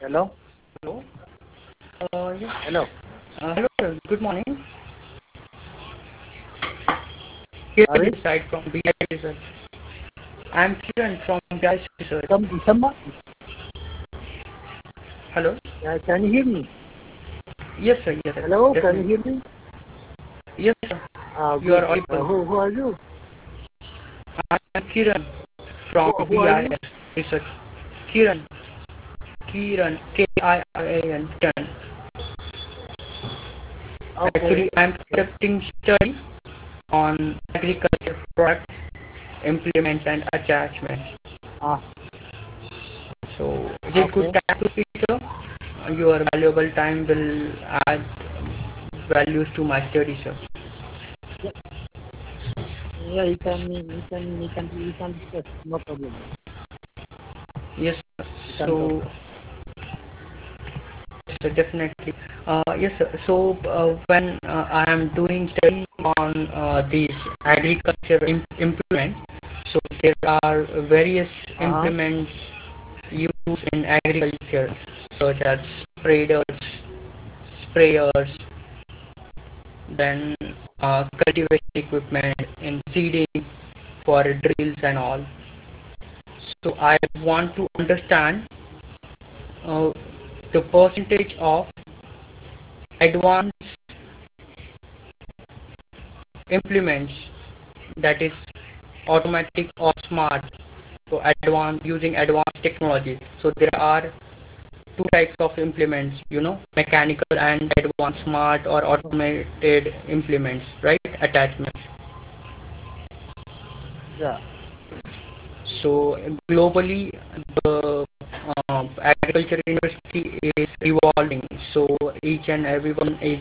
Hello? Hello. Yes. Hello? Hello, sir. Good morning. Here Sorry? this side from BI Research. I'm Kiran from BI Research. Someone? Hello. Can you hear me? Yes, sir. Yes, sir. Hello? Can you Definitely. hear me? Yes, sir. You Good. are audible. Who are you? I'm Kiran from Who are you? BIS Research. Kiran. Kiran. Kiran. Kiran. Okay. Actually, I'm conducting study on agriculture products, implements, and attachments. Ah, So, is it good okay. time to speak, sir? Your valuable time will add values to my study, sir. Yeah, yeah, you can discuss. No problem. Yes, sir. You can talk. So, yes, sir, definitely. Yes, sir. So, when I am doing study on these agriculture implements, so there are various Uh-huh. implements used in agriculture, such as spreaders, sprayers, then cultivation equipment in seeding for drills and all. So I want to understand uh, the percentage of advanced implements, that is automatic or smart, so advanced using advanced technology. So there are two types of implements, mechanical and advanced, smart or automated implements, right? Attachments. Yeah. So globally, the agriculture industry is evolving. So each and everyone is